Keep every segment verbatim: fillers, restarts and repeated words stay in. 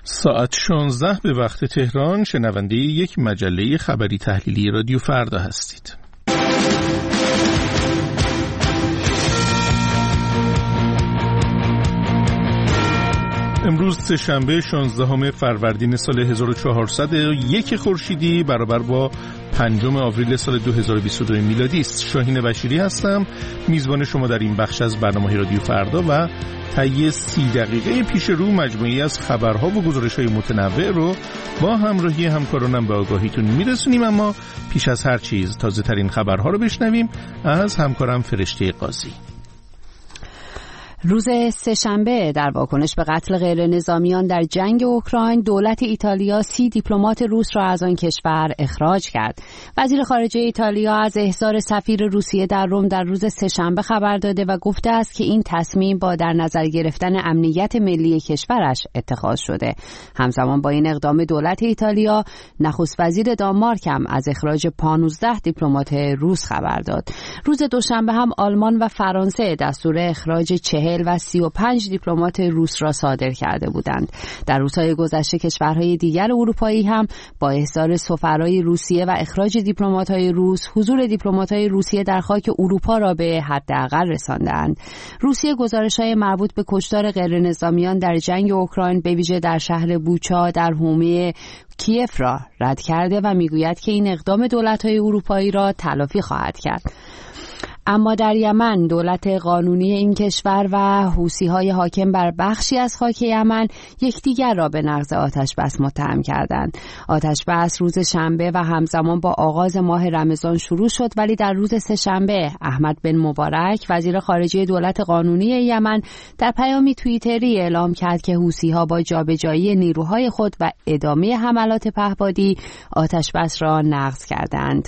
ساعت شانزده به وقت تهران، شنونده یک مجله خبری تحلیلی رادیو فردا هستید. امروز سه‌شنبه شانزدهم فروردین سال هزار و چهارصد و یک خورشیدی برابر با پنجم آوریل سال دو هزار و بیست و دو میلادی است. شاهین بشیری هستم، میزبان شما در این بخش از برنامه رادیو فردا و طی سی دقیقه پیش رو مجموعی از خبرها و گزارش‌های متنوع رو با همراهی همکارانم به آگاهیتون میرسونیم. اما پیش از هر چیز تازه ترین خبرها رو بشنویم از همکارم فرشته قاضی. روز سه‌شنبه در واکنش به قتل غیر نظامیان در جنگ اوکراین، دولت ایتالیا سی دیپلمات روس را از آن کشور اخراج کرد. وزیر خارجه ایتالیا از احضار سفیر روسیه در روم در روز سه‌شنبه خبر داده و گفته است که این تصمیم با در نظر گرفتن امنیت ملی کشورش اتخاذ شده. همزمان با این اقدام دولت ایتالیا، نخست وزیر دانمارک هم از اخراج پانزده دیپلمات روس خبر داد. روز دوشنبه هم آلمان و فرانسه دستور اخراج چهل و سی و پنج دیپلمات روس را صادر کرده بودند. در روزهای گذشته کشورهای دیگر اروپایی هم با احضار سفرای روسیه و اخراج دیپلمات‌های روس، حضور دیپلمات‌های روسیه در خاک اروپا را به حداقل رساندند. روسیه گزارش‌های مربوط به کشتار غیرنظامیان در جنگ اوکراین به ویژه در شهر بوچا در حومه کیف را رد کرده و میگوید که این اقدام دولت‌های اروپایی را تلافی خواهد کرد. اما در یمن دولت قانونی این کشور و حوثی‌های حاکم بر بخشی از خاک یمن یکدیگر را به نقض آتش بس متهم کردند. آتش بس روز شنبه و همزمان با آغاز ماه رمضان شروع شد، ولی در روز سه‌شنبه احمد بن مبارک وزیر خارجه دولت قانونی یمن در پیامی توییتری اعلام کرد که حوثی‌ها با جابجایی نیروهای خود و ادامه حملات پهپادی آتش بس را نقض کردند.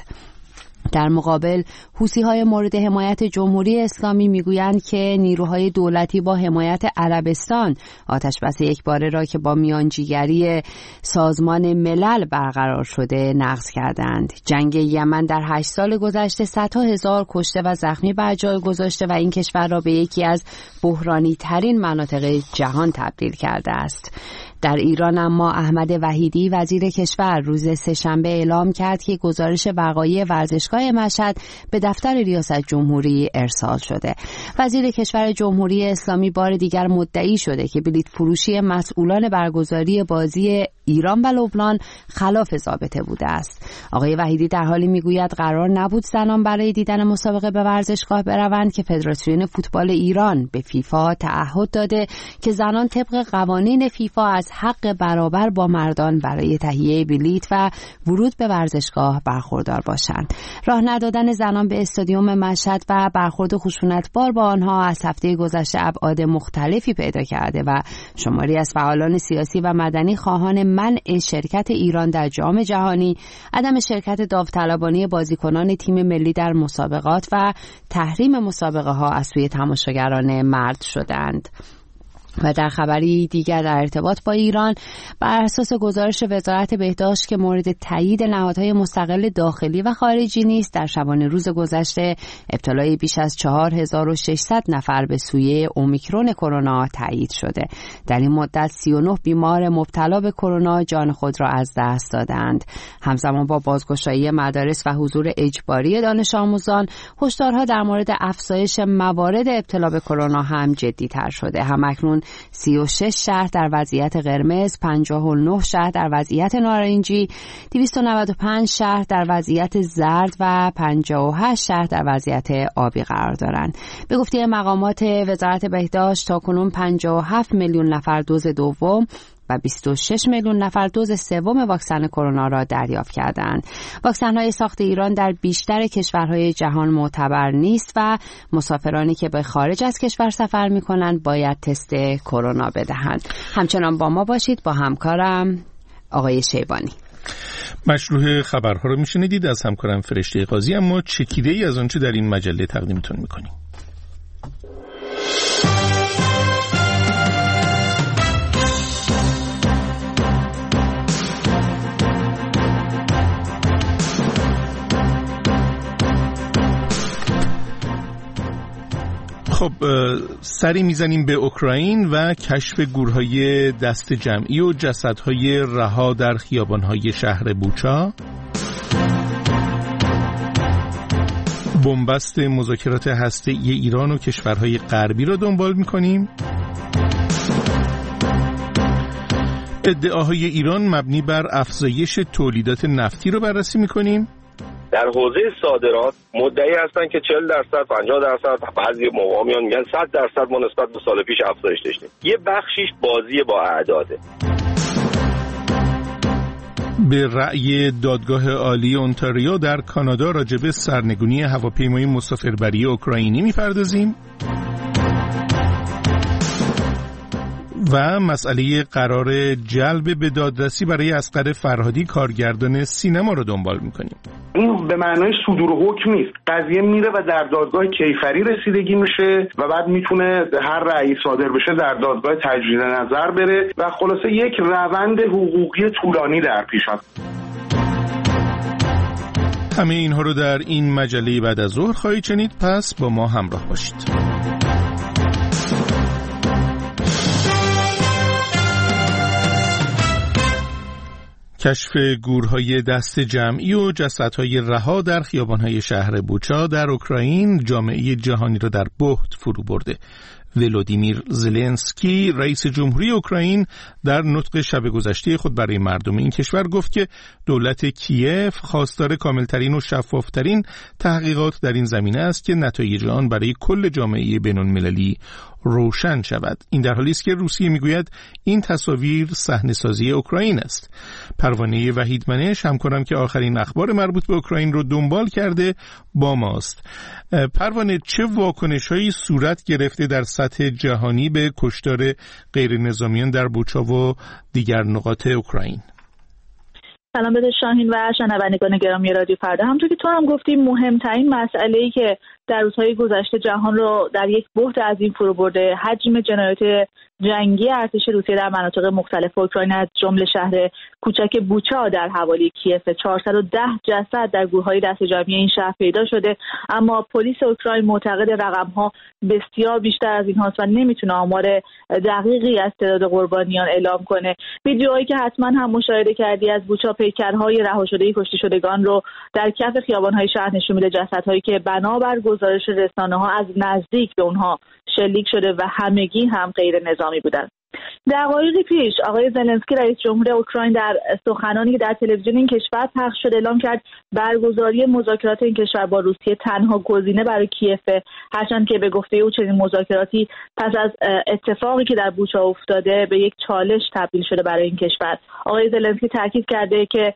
در مقابل حوثی‌های مورد حمایت جمهوری اسلامی میگویند که نیروهای دولتی با حمایت عربستان آتشبس یکباره را که با میانجیگری سازمان ملل برقرار شده نقض کردند. جنگ یمن در هشت سال گذشته صدها هزار کشته و زخمی بر جای گذاشته و این کشور را به یکی از بحرانی ترین مناطق جهان تبدیل کرده است. در ایران اما احمد وحیدی وزیر کشور روز سه‌شنبه اعلام کرد که گزارش وقایع ورزشگاه مشهد به دفتر ریاست جمهوری ارسال شده. وزیر کشور جمهوری اسلامی بار دیگر مدعی شده که بلیط فروشی مسئولان برگزاری بازی ایران و لبنان خلاف ضابطه بوده است. آقای وحیدی در حالی میگوید قرار نبود زنان برای دیدن مسابقه به ورزشگاه بروند که فدراسیون فوتبال ایران به فیفا تعهد داده که زنان طبق قوانین فیفا از حق برابر با مردان برای تهیه بلیط و ورود به ورزشگاه برخوردار باشند. راه ندادن زنان به استادیوم مشهد و برخورد خشونتبار با آنها از هفته گذشته ابعاد مختلفی پیدا کرده و شماری از فعالان سیاسی و مدنی خواهان منع شرکت ایران در جام جهانی، عدم شرکت داوطلبانه بازیکنان تیم ملی در مسابقات و تحریم مسابقه ها از سوی تماشاگران مرد شدند. و در خبری دیگر در ارتباط با ایران، بر اساس گزارش وزارت بهداشت که مورد تایید نهادهای مستقل داخلی و خارجی نیست، در شبانه روز گذشته ابتلای بیش از چهار هزار و ششصد نفر به سویه اومیکرون کرونا تایید شده. در این مدت سی و نه بیمار مبتلا به کرونا جان خود را از دست دادند. همزمان با بازگشایی مدارس و حضور اجباری دانش آموزان، هشدارها در مورد افزایش موارد ابتلا به کرونا هم جدی‌تر شده. همکنون سی و شش شهر در وضعیت قرمز، پنجاه و نه شهر در وضعیت نارنجی، دویست و نود و پنج شهر در وضعیت زرد و پنجاه و هشت شهر در وضعیت آبی قرار دارند. به گفته مقامات وزارت بهداشت تاکنون پنجاه و هفت میلیون نفر دوز دوم و بیست و شش میلیون نفر دوز سوم واکسن کرونا را دریافت کردند. واکسن‌های ساخت ایران در بیشتر کشورهای جهان معتبر نیست و مسافرانی که به خارج از کشور سفر می‌کنند باید تست کرونا بدهند. همچنان با ما باشید، با همکارم آقای شیبانی. مشروع خبرها رو میشنیدید از همکارم فرشته قاضی، اما چکیده‌ای از آنچه در این مجله تقدیمتون می‌کنیم. خب سری میزنیم به اوکراین و کشف گورهای دست جمعی و جسدهای رها در خیابانهای شهر بوچا. بنبست مذاکرات هسته‌ای ایران و کشورهای غربی را دنبال می‌کنیم. ادعاهای ایران مبنی بر افزایش تولیدات نفتی رو بررسی می‌کنیم. در حوزه صادرات مدعی هستن که چهل درصد، پنجاه درصد، بعضی موقع میان میگن صد درصد ما نسبت به سال پیش افزایش داشتیم. یه بخشیش بازی با اعداده. به رأی دادگاه عالی اونتاریو در کانادا راجع به سرنگونی هواپیمای مسافربری اوکراینی می‌پردازیم. و مسئله قرار جلب به دادرسی برای اصغر فرهادی کارگردان سینما رو دنبال می‌کنیم. این به معنای صدور حکم نیست. قضیه میره و در دادگاه کیفری رسیدگی میشه و بعد میتونه هر رأی صادر بشه در دادگاه تجدید نظر بره و خلاصه یک روند حقوقی طولانی در پیش هست. همه اینها رو در این مجله بعد از ظهر خواهید شنید، پس با ما همراه باشید. کشف گورهای دست جمعی و جسدهای رها در خیابانهای شهر بوچا در اوکراین جامعه جهانی را در بهت فرو برده. ولودیمیر زلنسکی رئیس جمهوری اوکراین در نطق شب گذشته خود برای مردم این کشور گفت که دولت کیف خواستار کاملترین و شفافترین تحقیقات در این زمینه است که نتایج آن برای کل جامعه بین‌المللی روشن شود. این در حالی است که روسیه میگوید این تصاویر صحنه‌سازی اوکراین است. پروانه وحیدمنش همکارم که آخرین اخبار مربوط به اوکراین رو دنبال کرده با ماست. پروانه، چه واکنش‌هایی صورت گرفته در سطح جهانی به کشتار غیر نظامیان در بوچا و دیگر نقاط اوکراین؟ سلام به شاهین و شنوندگان گرامی رادیو فردا. همونطور که تو هم گفتی مهمترین مسئله‌ای که در روزهای گذشته جهان رو در یک بحت عظیم فرو برده حجم جنایات جنگی ارتش روسیه در مناطق مختلف اوکراین از جمله شهر کوچک بوچا در حوالی کیف. چهارصد و ده جسد در گورهای دست جمعی این شهر پیدا شده، اما پلیس اوکراین معتقد رقم‌ها بسیار بیشتر از این هاست و نمیتونه آمار دقیقی از تعداد قربانیان اعلام کنه. ویدیوهایی که حتما هم مشاهده کردی از بوچا پیکرهای رها شده کشته شدگان رو در کف خیابان‌های شهر نشون میده، جسدهایی که بنابر گزارش رسانه‌ها از نزدیک به اونها شلیک شده و همگی هم غیر نظامی بودند. دقایقی پیش آقای زلنسکی رئیس جمهور اوکراین در سخنانی که در تلویزیون این کشور پخش شد اعلام کرد برگزاری مذاکرات این کشور با روسیه تنها گزینه برای کیف، هرچند که به گفته او چنین مذاکراتی پس از اتفاقی که در بوچا افتاده به یک چالش تبدیل شده برای این کشور. آقای زلنسکی تاکید کرده که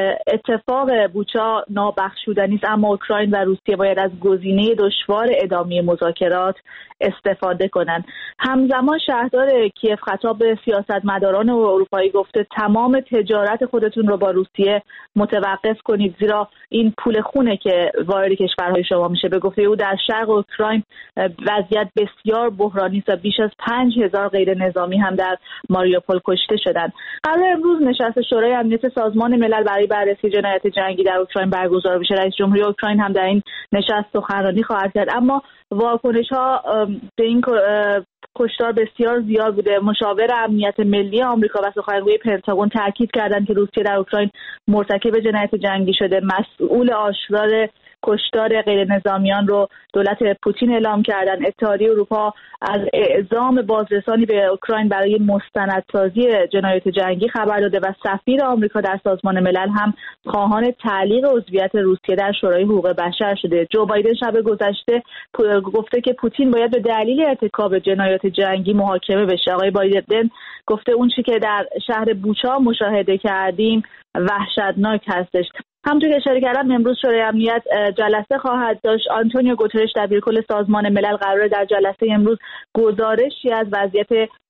اتفاق بوچا نابخشودنی است، اما اوکراین و روسیه باید از گزینه دشوار ادامه مذاکرات استفاده کنند. همزمان شهردار کیف خطاب به سیاستمداران اروپایی گفته تمام تجارت خودتون رو با روسیه متوقف کنید، زیرا این پول خونه که وارد کشورهای شما میشه. به گفته او در شرق اوکراین وضعیت بسیار بحرانی است و بیش از پنج هزار غیر نظامی هم در ماریوپول کشته شدند. قرار امروز نشست شورای امنیت سازمان ملل برای بررسی جنایات جنگی در اوکراین برگزار بشه. رئیس جمهوری اوکراین هم در این نشست سخنرانی خواهد کرد، اما واکنش‌ها به این کشتار بسیار زیاد بوده. مشاور امنیت ملی آمریکا و سخنگوی پنتاگون تاکید کردند که روسیه در اوکراین مرتکب جنایت جنگی شده. مسئول آشکار کشتار غیر نظامیان رو دولت پوتین اعلام کردن. اتحادیه اروپا از اعزام بازرسانی به اوکراین برای مستندسازی جنایات جنگی خبر داده و سفیر آمریکا در سازمان ملل هم خواهان تعلیق عضویت روسیه در شورای حقوق بشر شده. جو بایدن شب گذشته گفته که پوتین باید به دلیل ارتکاب جنایات جنگی محاکمه بشه. آقای بایدن گفته اون چیزی که در شهر بوچا مشاهده کردیم وحشتناک هستش. همونطور که اشاره کردم امروز شورای امنیت جلسه خواهد داشت. آنتونیو گوترش دبیرکل سازمان ملل قراره در جلسه امروز گزارشی از وضعیت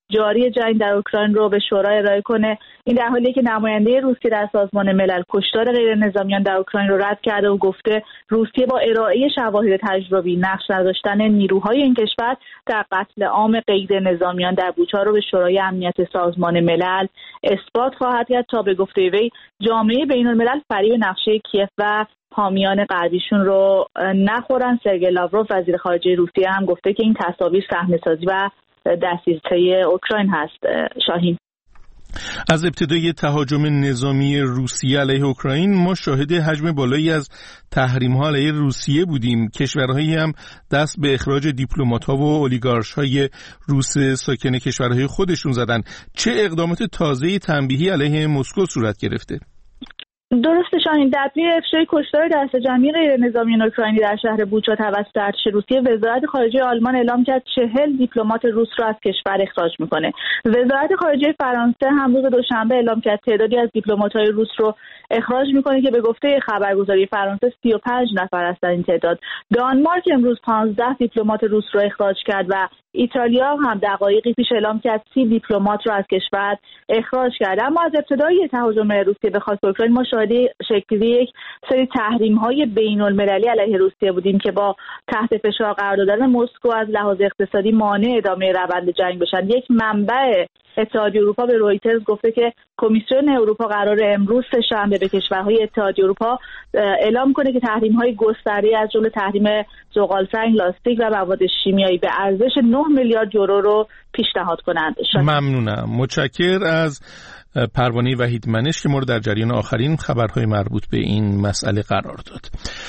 جاری جنگ در اوکراین رو به شورا ارائه کنه. این در حالیه که نماینده روسیه در سازمان ملل کشتار غیر نظامیان در اوکراین رو رد کرده و گفته روسیه با ارائه شواهد تجربی نقش نداشتن نیروهای این کشور در قتل عام غیر نظامیان در بوچا رو به شورای امنیت سازمان ملل اثبات خواهد کرد تا به گفته وی جامعه بین‌الملل فریب نقشه کیف و حامیان غربیشون رو نخورن. سرگئی لاوروف وزیر خارجه روسیه هم گفته که این تصاویر صحنه‌سازی و دسیسه اوکراین هست. شاهین، از ابتدای تهاجم نظامی روسیه علیه اوکراین ما شاهد حجم بالایی از تحریم‌ها علیه روسیه بودیم. کشورهایی هم دست به اخراج دیپلمات‌ها و اولیگارش‌های روس ساکن کشورهای خودشون زدن. چه اقدامات تازه‌ای تنبیهی علیه مسکو صورت گرفته؟ درسته شاهین، در پی افشای کشتار دست جمعی غیر نظامیان اوکراینی در شهر بوچا توسط ارتش روسیه، وزارت خارجه آلمان اعلام کرد چهل دیپلمات روس را از کشور اخراج میکنه. وزارت خارجه فرانسه هم روز دوشنبه اعلام کرد تعدادی از دیپلمات‌های روس رو اخراج میکنه که به گفته خبرگزاری فرانسه سی و پنج نفر هستند این تعداد. دانمارک امروز پانزده دیپلمات روس رو اخراج کرد و ایتالیا هم دقایقی پیش اعلام کرد سی دیپلمات رو از کشور اخراج کرد. اما از ابتدای تهاجم روسیه به خاک اوکراین ما شاهد شکلی یک سری تحریم‌های بین‌المللی علیه روسیه بودیم که با تحت فشار قرار دادن مسکو از لحاظ اقتصادی مانع ادامه روند جنگ بشن. یک منبع اتحادیه اروپا به رویترز گفته که کمیسیون اروپا قرار امروز سه‌شنبه به کشورهای اتحادیه اروپا اعلام کنه که تحریم‌های گسترده از جمله تحریم زغال‌سنگ، لاستیک و مواد شیمیایی به ارزش نه میلیارد یورو رو پیشنهاد کنند. ممنونم. متشکر از پروانه وحیدمنش که ما رو در جریان آخرین خبرهای مربوط به این مسئله قرار داد.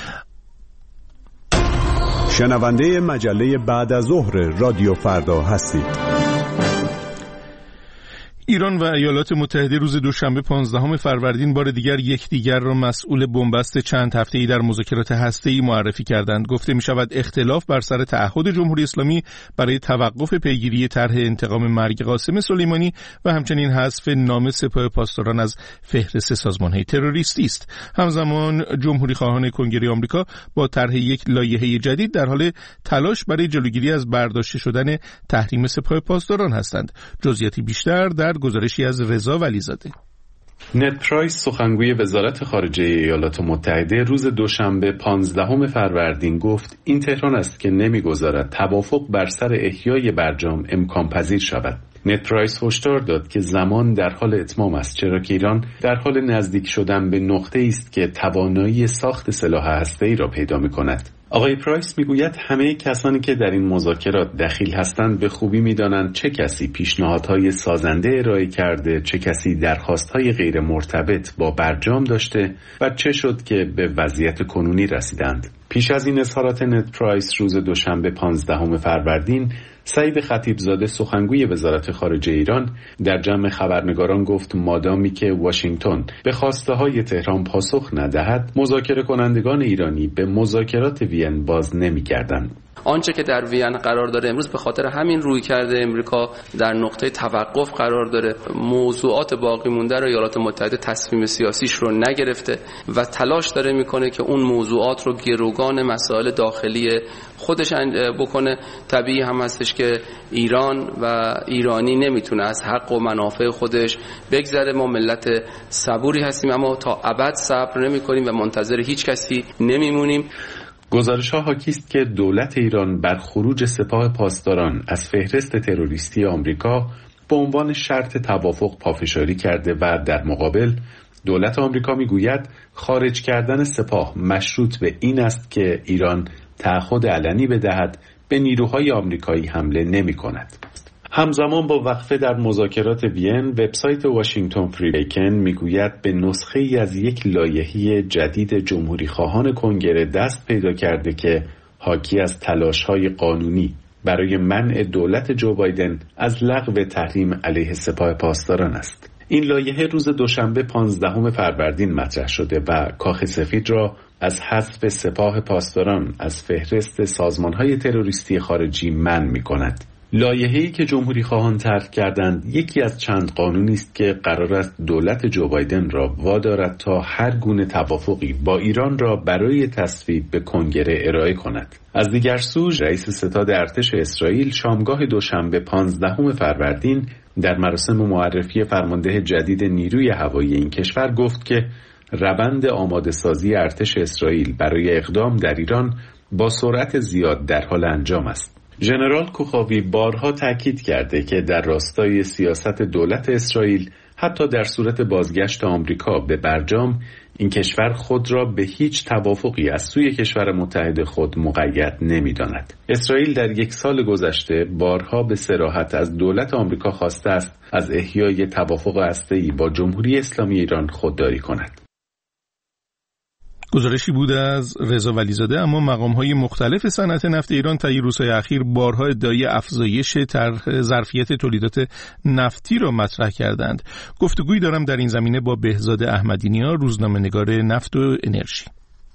شنونده مجله بعد از ظهر رادیو فردا هستید. ایران و ایالات متحده روز دوشنبه پانزدهم فروردین بار دیگر یکدیگر را مسئول بنبست چند هفته‌ای در مذاکرات هسته‌ای معرفی کردند. گفته می‌شود اختلاف بر سر تعهد جمهوری اسلامی برای توقف پیگیری طرح انتقام مرگ قاسم سلیمانی و همچنین حذف نام سپاه پاسداران از فهرست سازمان‌های تروریستی است. همزمان جمهوری خواهان کنگره آمریکا با طرح یک لایحه جدید در حال تلاش برای جلوگیری از برداشته شدن تحریم سپاه پاسداران هستند. جزئیاتی بیشتر در گزارشی از رضا ولیزاده. نت پرایس سخنگوی وزارت خارجه ایالات متحده روز دوشنبه پانزدهم فروردین گفت این تهران است که نمیگذارد توافق بر سر احیای برجام امکان پذیر شود. نت پرایس هشدار داد که زمان در حال اتمام است، چرا که ایران در حال نزدیک شدن به نقطه‌ای است که توانایی ساخت سلاح هسته‌ای را پیدا می‌کند. آقای پرایس میگوید همه کسانی که در این مذاکرات دخیل هستند به خوبی میدانند چه کسی پیشنهادهای سازنده ارائه کرده، چه کسی درخواستهای غیر مرتبط با برجام داشته و چه شد که به وضعیت کنونی رسیدند. پیش از این اظهارات نت پرایس روز دوشنبه پانزدهم فروردین سعید خطیبزاده سخنگوی وزارت خارجه ایران در جمع خبرنگاران گفت مادامی که واشنگتن به خواسته های تهران پاسخ ندهد، مذاکره کنندگان ایرانی به مذاکرات وین باز نمی‌گردند. آنچه که در وین قرار داره امروز به خاطر همین روی کرده امریکا در نقطه توقف قرار داره. موضوعات باقی مونده رو ایالات متحده تصمیم سیاسیش رو نگرفته و تلاش داره میکنه که اون موضوعات رو گروگان مسائل داخلی خودش بکنه. طبیعی هم هستش که ایران و ایرانی نمیتونه از حق و منافع خودش بگذره. ما ملت صبوری هستیم اما تا ابد صبر نمیکنیم و منتظر هیچ کسی نمیمونیم. گزارش‌ها حاکی است که دولت ایران بر خروج سپاه پاسداران از فهرست تروریستی آمریکا به عنوان شرط توافق پافشاری کرده و در مقابل دولت آمریکا میگوید خارج کردن سپاه مشروط به این است که ایران تعهد علنی بدهد به نیروهای آمریکایی حمله نمی‌کند. همزمان با وقفه در مذاکرات وین، وبسایت واشنگتن فری بیکن میگوید به نسخه ای از یک لایحه جدید جمهوری خواهان کنگره دست پیدا کرده که حاکی از تلاش‌های قانونی برای منع دولت جو بایدن از لغو تحریم علیه سپاه پاسداران است. این لایحه روز دوشنبه پانزدهم فروردین مطرح شده و کاخ سفید را از حذف سپاه پاسداران از فهرست سازمان‌های تروریستی خارجی منع می‌کند. لایحه‌ای که جمهوری خواهان طرح کردند یکی از چند قانونی است که قرار است دولت جو بایدن را وادارد تا هر گونه توافقی با ایران را برای تصویب به کنگره ارائه کند. از دیگر سو، رئیس ستاد ارتش اسرائیل شامگاه دوشنبه پانزدهم فروردین در مراسم معرفی فرمانده جدید نیروی هوایی این کشور گفت که روند آماده سازی ارتش اسرائیل برای اقدام در ایران با سرعت زیاد در حال انجام است. ژنرال کوخاوی بارها تاکید کرده که در راستای سیاست دولت اسرائیل حتی در صورت بازگشت آمریکا به برجام این کشور خود را به هیچ توافقی از سوی کشور متحد خود مقید نمی‌داند. اسرائیل در یک سال گذشته بارها به صراحت از دولت آمریکا خواسته است از احیای توافق هسته‌ای با جمهوری اسلامی ایران خودداری کند. گزارشی بود از رضا ولیزاده. اما مقام‌های مختلف صنعت نفت ایران طی روزهای اخیر بارها ادعای افزایش طرح ظرفیت تولیدات نفتی را مطرح کردند. گفتگویی دارم در این زمینه با بهزاد احمدی‌نیا، روزنامه‌نگار نفت و انرژی.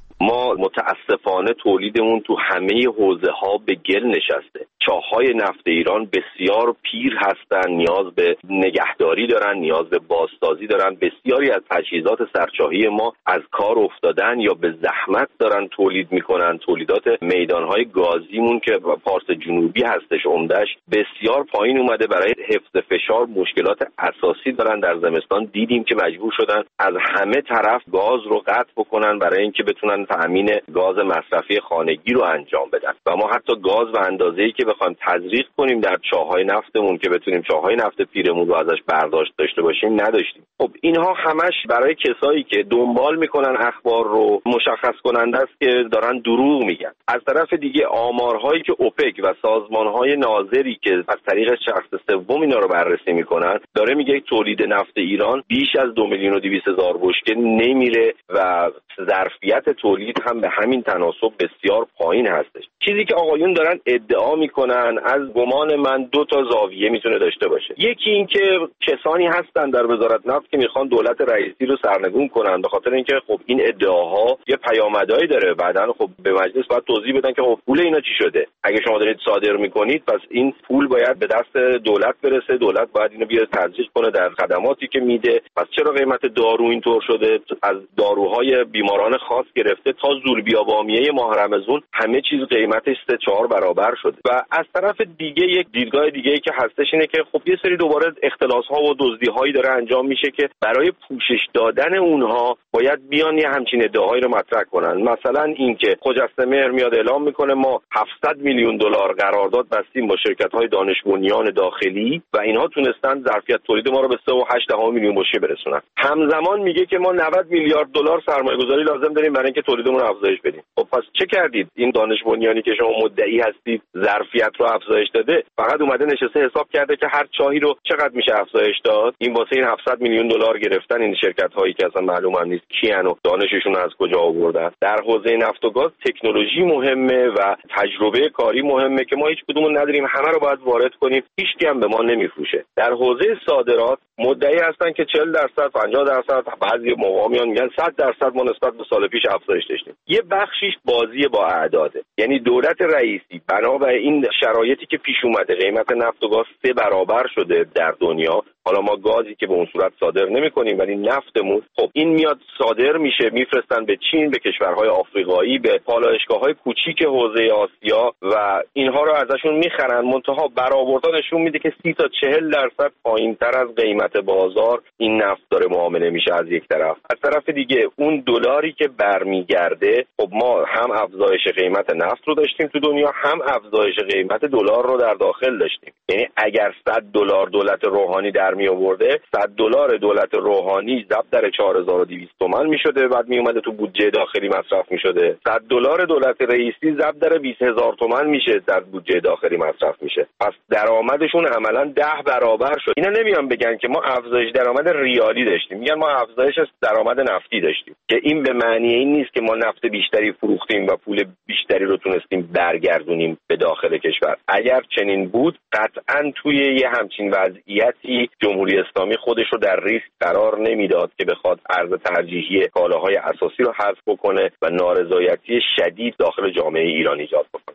ما متاسفانه تولیدمون تو همه حوزه‌ها به گل نشسته. چاه‌های نفت ایران بسیار پیر هستن، نیاز به نگهداری دارن، نیاز به بازسازی دارن. بسیاری از تجهیزات سرچاهی ما از کار افتادن یا به زحمت دارن تولید میکنن. تولیدات میدان‌های گازیمون که پارس جنوبی هستش عمده‌اش بسیار پایین اومده. برای حفظ فشار مشکلات اساسی دارن. در زمستان دیدیم که مجبور شدن از همه طرف گاز رو قطع بکنن برای اینکه بتونن تأمین گاز مصرفی خانگی رو انجام بدن. و ما حتی گاز به اندازه‌ای که بخوایم تزریق کنیم در چاه‌های نفتمون که بتونیم چاه‌های نفت پیرمون رو ازش برداشت داشته باشیم نداشتیم. خب اینها همش برای کسایی که دنبال میکنن اخبار رو مشخص کننده است که دارن دروغ میگن. از طرف دیگه آمارهایی که اوپک و سازمان‌های ناظری که از طریق شخص سوم اینا رو بررسی میکنن داره میگه تولید نفت ایران بیش از دو میلیون و دویست هزار بشکه نمیره و ظرفیت تولید هم به همین تناسب بسیار پایین هستش. چیزی که آقایون دارن ادعا میکنن از گمان من دو تا زاویه میتونه داشته باشه. یکی این که کسانی هستن در وزارت نفت که میخوان دولت رئیسی رو سرنگون کنن، به خاطر اینکه خب این ادعاها یه پیامدهایی داره. بعداً خب به مجلس باید توضیح بدن که خب پول اینا چی شده. اگه شما دارید صادر میکنید پس این پول باید به دست دولت برسه، دولت باید اینو بیاره تزریق کنه در خدماتی که میده. پس چرا قیمت دارو اینطور شده؟ از داروهای بیماران خاص گرفته تا زوربیابامیه ماه رمضان همه چیز قیمتش سه چهار برابر شده. و از طرف دیگه یک دیدگاه دیگه ای که هستش اینه که خب یه سری دوباره اختلاس‌ها و دزدی‌هایی داره انجام میشه که برای پوشش دادن اونها باید بیان یه همچین ادعاهایی رو مطرح کنن. مثلا اینکه خجسته مهر میاد اعلام میکنه ما هفتصد میلیون دلار قرارداد بستیم با شرکت‌های دانش بنیان داخلی و اینها تونستن ظرفیت تولید ما رو به سه و هشت دهم میلیون بشکه برسونن. همزمان میگه که ما نود میلیارد دلار سرمایه‌گذاری لازم داریم برای اینکه تولیدمون رو افزایش بدیم. خب پس چه کردید؟ این دانش بنیانی که شما مدعی هستید ظرفیت رو افزایش داده فقط اومده نشسته حساب کرده که هر چاهی رو چقدر میشه افزایش داد. این واسه این هفتصد میلیون دلار گرفتن این شرکت هایی که اصلا معلوم هم نیست کیان و دانششون از کجا آوردن. در حوزه نفت و گاز تکنولوژی مهمه و تجربه کاری مهمه که ما هیچ کدومون نداریم، همه رو باید وارد کنیم، هیچکی هم به ما نمیفروشه. در حوزه صادرات مدعی هستن که چهل درصد پنجاه درصد بعضی موقع میان میگن صد درصد ما نسبت به سال پیش افزایش داشتیم. یه بخشیش بازی با اعداده. یعنی دولت رئیسی بنا به این شرایطی که پیش اومده قیمت نفت و گاز سه برابر شده در دنیا. حالا ما گازی که به اون صورت صادر نمی‌کنیم ولی نفتمون خب این میاد صادر میشه، میفرستن به چین، به کشورهای آفریقایی، به پالایشگاه‌های کوچیک حوزه آسیا و اینها رو ازشون میخرن. منتها برآوردها نشون میده که سی تا چهل درصد پایین‌تر از قیمت بازار این نفت داره معامله میشه از یک طرف. از طرف دیگه اون دلاری که برمیگرده خب ما هم افزایش قیمت نفت رو داشتیم تو دنیا، هم افزایش قیمت دلار رو در داخل داشتیم. یعنی اگر صد دلار دولت روحانی در می آورده، صد دلار دولت روحانی ضرب در چهار هزار و دویست تومان میشده، بعد می اومده تو بودجه داخلی مصرف میشده. صد دلار دولت رئیسی ضرب در بیست هزار تومان میشه، در بودجه داخلی مصرف میشه. پس درآمدشون عملاً ده برابر شد. اینا نمیان بگن که ما افزایش درآمد ریالی داشتیم، میگن ما افزایش درآمد نفتی داشتیم، که این به معنی این نیست که ما نفت بیشتری فروختیم و پول بیشتری رو تونستیم برگردونیم به داخل کشور. اگر چنین بود قطعاً توی یه همچین وضعیتی جمهوری اسلامی خودش رو در ریسک قرار نمیداد که بخواد ارز ترجیحی کالاهای اساسی رو حذف بکنه و نارضایتی شدید داخل جامعه ایران ایجاد بکنه.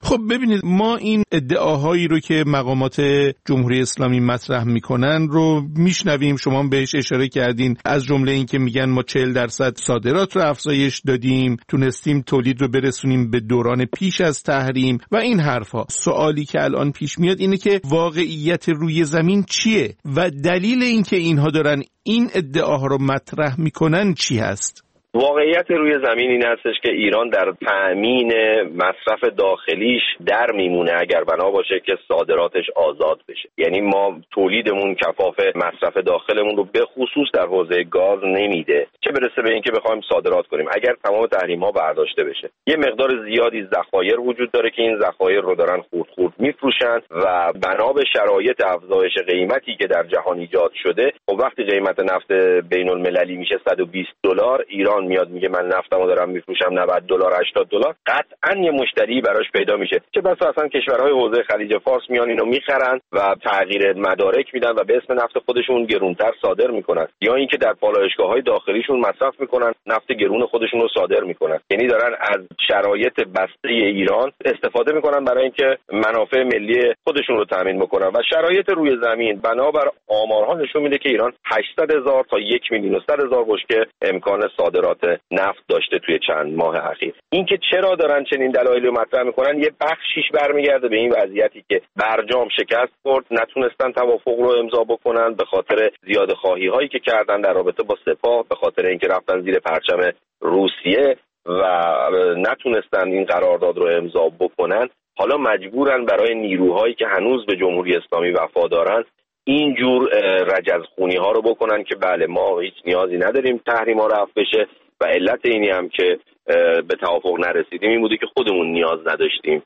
خب ببینید، ما این ادعاهایی رو که مقامات جمهوری اسلامی مطرح میکنن رو میشنویم، شما بهش اشاره کردین، از جمله این که میگن ما چهل درصد صادرات رو افزایش دادیم، تونستیم تولید رو برسونیم به دوران پیش از تحریم و این حرفا. سوالی که الان پیش میاد اینه که واقعیت روی زمین چیه و دلیل این که اینها دارن این ادعاها رو مطرح میکنن چی هست؟ واقعیت روی زمین این هستش که ایران در تأمین مصرف داخلیش در میمونه اگر بنا باشه که صادراتش آزاد بشه. یعنی ما تولیدمون کفاف مصرف داخلمون رو به خصوص در حوزه گاز نمیده، چه برسه به اینکه بخوایم صادرات کنیم. اگر تمام تحریم ها برداشته بشه، یه مقدار زیادی ذخایر وجود داره که این ذخایر رو دارن خورد خورد میفروشن و بنا به شرایط افزایش قیمتی که در جهان ایجاد شده، و وقتی قیمت نفت بین المللی میشه صد و بیست دلار، ایران میاد میگه من نفتمو دارم میفروشم نود دلار هشتاد دلار، قطعا یه مشتری براش پیدا میشه. چه بسا اصلا کشورهای حوزه خلیج فارس میان اینو میخرن و تغییر مدارک میدن و به اسم نفت خودشون گرونتر صادر میکنن، یا اینکه در پالایشگاه‌های داخلیشون مصرف میکنن، نفت گرون خودشون رو صادر میکنن. یعنی دارن از شرایط بسته ایران استفاده میکنن برای اینکه منافع ملی خودشون رو تامین بکنن و شرایط روی زمین بنابر آمارها نشون میده که ایران هشتصد هزار تا یک میلیون و صد هزار بشکه امکان صادرات نفت داشته توی چند ماه اخیر. اینکه چرا دارن چنین دلایلی رو مطرح میکنن، یه بخشیش برمیگرده به این وضعیتی که برجام شکست خورد، نتونستن توافق رو امضا بکنن به خاطر زیاده خواهی هایی که کردن در رابطه با سپاه، به خاطر اینکه رفتن زیر پرچم روسیه و نتونستن این قرارداد رو امضا بکنن. حالا مجبورن برای نیروهایی که هنوز به جمهوری اسلامی وفادارن اینجور رجزخونی ها رو بکنن که بله ما هیچ نیازی نداریم تحریم ها رفع بشه و علت اینی هم که به توافق نرسیدیم این بوده که خودمون نیاز نداشتیم.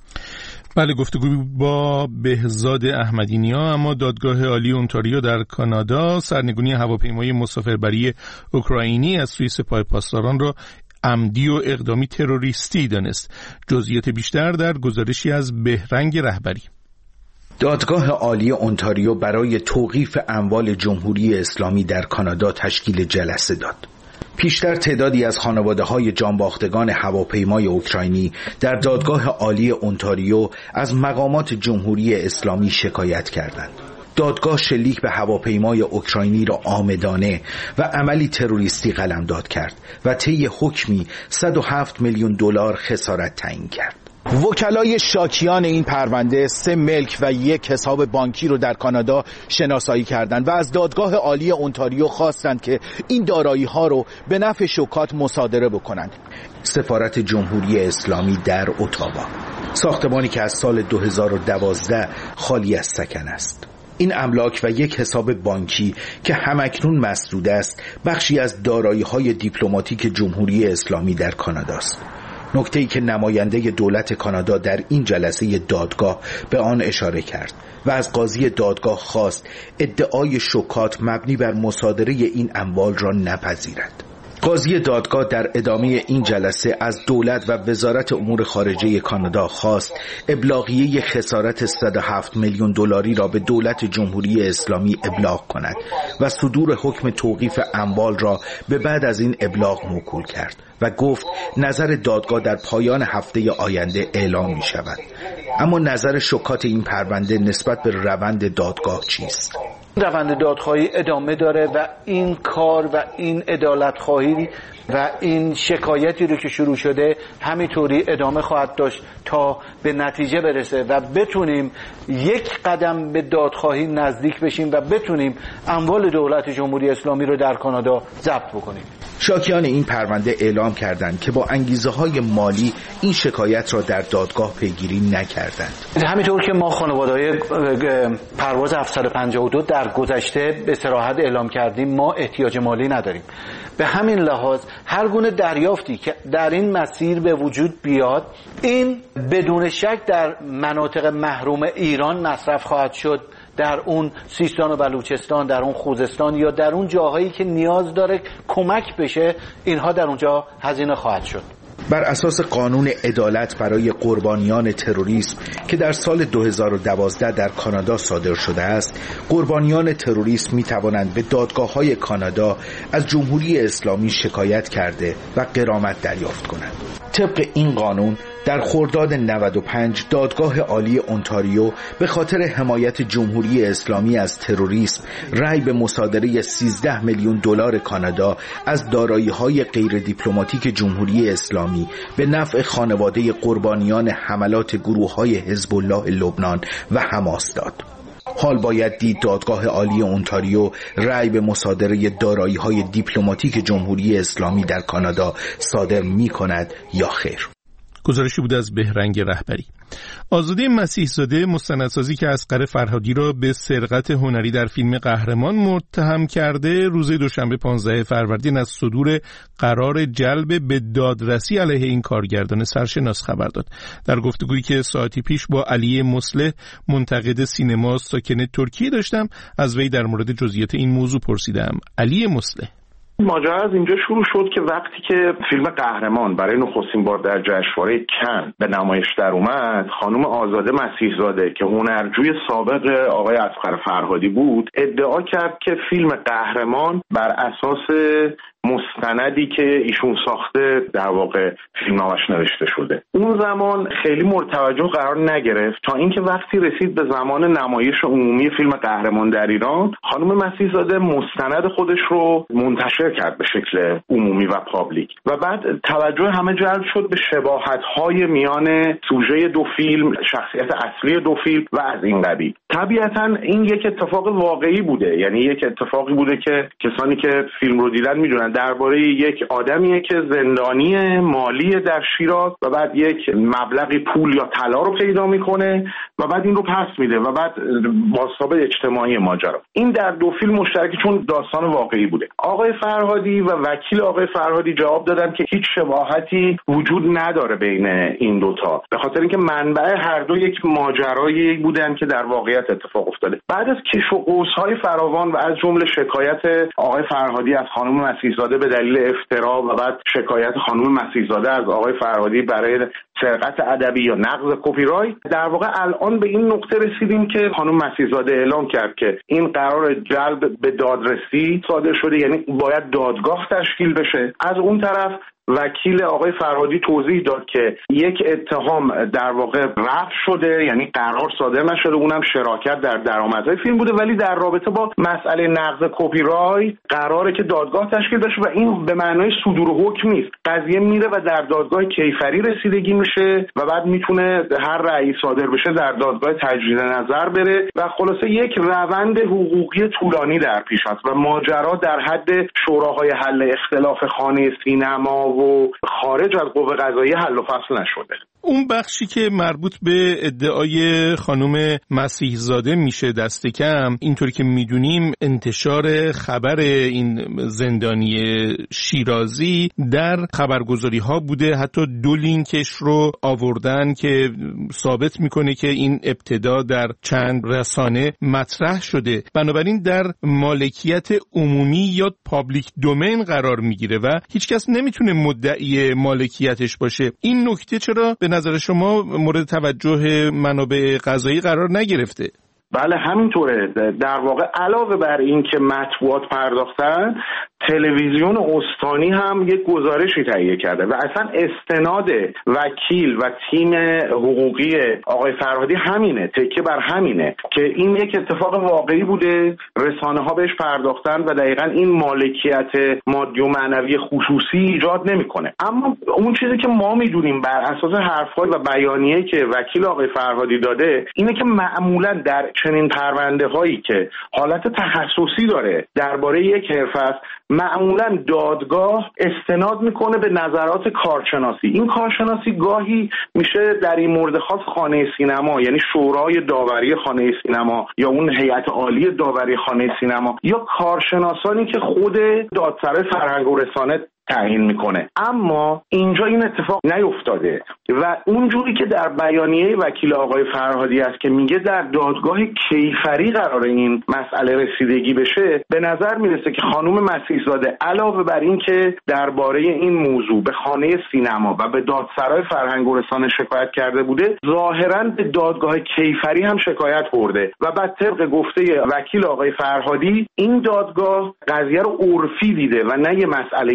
بله، گفتگو با بهزاد احمدی نیا. اما دادگاه عالی اونتاریو در کانادا سرنگونی هواپیمای مسافربری اوکراینی از سوی سپاه پاسداران را عمدی و اقدامی تروریستی دانست. جزئیات بیشتر در گزارشی از بهرنگ رهبری. دادگاه عالی اونتاریو برای توقیف اموال جمهوری اسلامی در کانادا تشکیل جلسه داد. پیشتر تعدادی از خانواده‌های جانباختگان هواپیمای اوکراینی در دادگاه عالی اونتاریو از مقامات جمهوری اسلامی شکایت کردند. دادگاه شلیک به هواپیمای اوکراینی را عامدانه و عملی تروریستی قلمداد کرد و طی حکمی صد و هفت میلیون دلار خسارت تعیین کرد. وکلای شاکیان این پرونده سه ملک و یک حساب بانکی رو در کانادا شناسایی کردند و از دادگاه عالی اونتاریو خواستند که این دارایی‌ها رو به نفع شوکات مصادره بکنند. سفارت جمهوری اسلامی در اتاوا، ساختمانی که از سال دو هزار و دوازده خالی از سکن است. این املاک و یک حساب بانکی که همکنون مسدود است، بخشی از دارایی‌های دیپلماتیک جمهوری اسلامی در کانادا است. نکته‌ای که نماینده دولت کانادا در این جلسه دادگاه به آن اشاره کرد و از قاضی دادگاه خواست ادعای شوکات مبنی بر مصادره این اموال را نپذیرد. قاضی دادگاه در ادامه این جلسه از دولت و وزارت امور خارجه کانادا خواست ابلاغیه خسارت صد و هفت میلیون دلاری را به دولت جمهوری اسلامی ابلاغ کند و صدور حکم توقیف اموال را به بعد از این ابلاغ موکول کرد و گفت نظر دادگاه در پایان هفته آینده اعلام می شود. اما نظر شوکات این پرونده نسبت به روند دادگاه چیست؟ روند دادخواهی ادامه داره و این کار و این عدالتخواهی و این شکایتی رو که شروع شده همینطوری ادامه خواهد داشت تا به نتیجه برسه و بتونیم یک قدم به دادخواهی نزدیک بشیم و بتونیم اموال دولت جمهوری اسلامی رو در کانادا ضبط بکنیم. شاکیان این پرونده اعلام کردند که با انگیزه های مالی این شکایت را در دادگاه پیگیری نکردند. همینطور که ما خانواده‌های پرواز هفتصد و پنجاه و دو در گذشته به صراحت اعلام کردیم ما احتیاج مالی نداریم. به همین لحاظ هر گونه دریافتی که در این مسیر به وجود بیاد این بدون شک در مناطق محروم ایران مصرف خواهد شد، در اون سیستان و بلوچستان، در اون خوزستان یا در اون جاهایی که نیاز داره کمک بشه، اینها در اونجا هزینه خواهد شد. بر اساس قانون عدالت برای قربانیان تروریسم که در سال دو هزار و دوازده در کانادا صادر شده است، قربانیان تروریسم می توانند به دادگاه‌های کانادا از جمهوری اسلامی شکایت کرده و غرامت دریافت کنند. طبق این قانون در خرداد نود و پنج دادگاه عالی اونتاریو به خاطر حمایت جمهوری اسلامی از تروریسم رأی به مصادره سیزده میلیون دلار کانادا از دارایی‌های غیر دیپلماتیک جمهوری اسلامی به نفع خانواده قربانیان حملات گروه‌های حزب الله لبنان و حماس داد. حال باید دید دادگاه عالی اونتاریو رأی به مصادره دارایی‌های دیپلماتیک جمهوری اسلامی در کانادا صادر می‌کند یا خیر. گزارشی بود از بهرنگ رهبری. آزاده مسیحزاده، مستندسازی که اصغر فرهادی را به سرقت هنری در فیلم قهرمان متهم کرده، روز دوشنبه پانزدهم فروردین از صدور قرار جلب به دادرسی علیه این کارگردان سرشناس خبر داد. در گفتگویی که ساعتی پیش با علی مصلح، منتقد سینما ساکن ترکیه داشتم، از وی در مورد جزئیات این موضوع پرسیدم. علی مصلح: ماجرا از اینجا شروع شد که وقتی که فیلم قهرمان برای نخستین بار در جشنواره کن به نمایش در اومد، خانم آزاده مسیحزاده که هنرجوی سابق آقای اصغر فرهادی بود، ادعا کرد که فیلم قهرمان بر اساس مستندی که ایشون ساخته در واقع فیلمنامه‌اش نوشته شده. اون زمان خیلی مورد توجه قرار نگرفت تا اینکه وقتی رسید به زمان نمایش عمومی فیلم قهرمان در ایران، خانم مسیحزاده مستند خودش رو منتشر کرد به شکل عمومی و پابلیک و بعد توجه همه جلب شد به شباهت‌های میان سوژه دو فیلم، شخصیت اصلی دو فیلم و از این قبیل. طبیعتاً این یک اتفاق واقعی بوده، یعنی یک اتفاقی بوده که کسانی که فیلم رو دیدن میدونن درباره یک آدمیه که زندانی مالی در شیراز و بعد یک مبلغی پول یا طلا رو پیدا میکنه و بعد این رو پس میده و بعد بازتاب اجتماعی ماجرا. این در دو فیلم مشترکی چون داستان واقعی بوده. آقای فرهادی و وکیل آقای فرهادی جواب دادن که هیچ شباهتی وجود نداره بین این دوتا، به خاطر اینکه منبع هر دو یک ماجرایی بودن که در واقعیت اتفاق افتاده. بعد از کش و قوس‌های فراوان و از جمله شکایت آقای فرهادی از خانم مسیحزاده به دلیل افترا و بعد شکایت خانم مسیحزاده از آقای فرهادی برای سرقت ادبی یا نقض کپی رایت، در واقع الان به این نقطه رسیدیم که خانم مسیحزاده اعلام کرد که این قرار جلب به دادرسی صادر شده، یعنی باید دادگاه تشکیل بشه. از اون طرف وکیل آقای فرهادی توضیح داد که یک اتهام در واقع رفع شده، یعنی قرار صادر نشده، اونم شراکت در درآمدهای فیلم بوده، ولی در رابطه با مسئله نقض کپی رایت قراره که دادگاه تشکیل بشه و این به معنای صدور حکم نیست. قضیه میره و در دادگاه کیفری رسیدگی میشه و بعد میتونه هر رأی صادر بشه در دادگاه تجدید نظر بره و خلاصه یک روند حقوقی طولانی در پیش است و ماجرا در حد شوراهای حل اختلاف خانه سینما و خارج از قوه قضاییه حل و فصل نشده. اون بخشی که مربوط به ادعای خانم مسیحزاده میشه دست کم، اینطوری که میدونیم انتشار خبر این زندانی شیرازی در خبرگزاری ها بوده، حتی دو لینکش رو آوردن که ثابت میکنه که این ابتدا در چند رسانه مطرح شده، بنابراین در مالکیت عمومی یا پابلیک دومین قرار میگیره و هیچکس نمیتونه مدعی مالکیتش باشه. این نکته چرا به نظر شما مورد توجه منابع قضایی قرار نگرفته؟ بله همینطوره. در واقع علاوه بر این که مطبوعات پرداختن، تلویزیون استانی هم یک گزارشی تهیه کرده و اصلا استناد وکیل و تیم حقوقی آقای فرهادی همینه، تکیه بر همینه که این یک اتفاق واقعی بوده، رسانه ها بهش پرداختن و دقیقاً این مالکیت مادی و معنوی خصوصی ایجاد نمیکنه. اما اون چیزی که ما میدونیم بر اساس حرف‌های و بیانیه‌ای که وکیل آقای فرهادی داده اینه که معمولاً در چنین پرونده هایی که حالت تخصصی داره درباره یک حرفه است، معمولا دادگاه استناد میکنه به نظرات کارشناسی. این کارشناسی گاهی میشه در این مورد خاص خانه سینما، یعنی شورای داوری خانه سینما یا اون هیئت عالی داوری خانه سینما یا کارشناسانی که خود دادسرای فرهنگ و رسانه تعیین میکنه. اما اینجا این اتفاق نیفتاده و اونجوری که در بیانیه وکیل آقای فرهادی است که میگه در دادگاه کیفری قرار این مسئله رسیدگی بشه، به نظر میرسه که خانم مسیحزاده علاوه بر این که درباره این موضوع به خانه سینما و به دادسرای فرهنگ و رسانه شکایت کرده بوده، ظاهراً به دادگاه کیفری هم شکایت برده و بعد طبق گفته وکیل آقای فرهادی این دادگاه قضیه رو عرفی دیده و نه یه مسئله تخصصی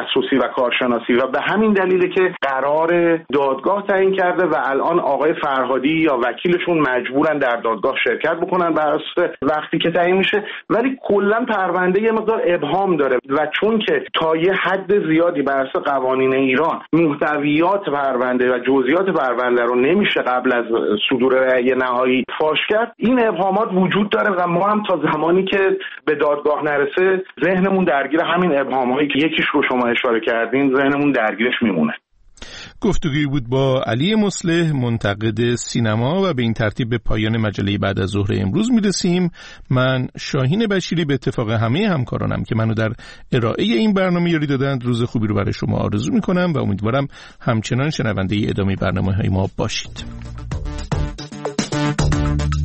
تخصصی و کارشناسی و به همین دلیله که قرار دادگاه تعیین کرده و الان آقای فرهادی یا وکیلشون مجبورن در دادگاه شرکت بکنن بر اساس وقتی که تعیین میشه. ولی کلا پرونده یه مقدار ابهام داره و چون که تا یه حد زیادی بر اساس قوانین ایران محتویات پرونده و جزئیات پرونده رو نمیشه قبل از صدور رأی نهایی فاش کرد، این ابهامات وجود داره و ما هم تا زمانی که به دادگاه نرسه ذهنمون درگیر همین ابهامایی که یکیش رو شما اشاره کردین ذهنمون درگیرش میمونه. گفتگویی بود با علی مصلح، منتقد سینما، و به این ترتیب به پایان مجله بعد از ظهر امروز میرسیم. من شاهین بشیری به اتفاق همه همکارانم که منو در ارائه این برنامه یاری دادند روز خوبی رو برای شما آرزو میکنم و امیدوارم همچنان شنونده ادامه برنامه‌های ما باشید.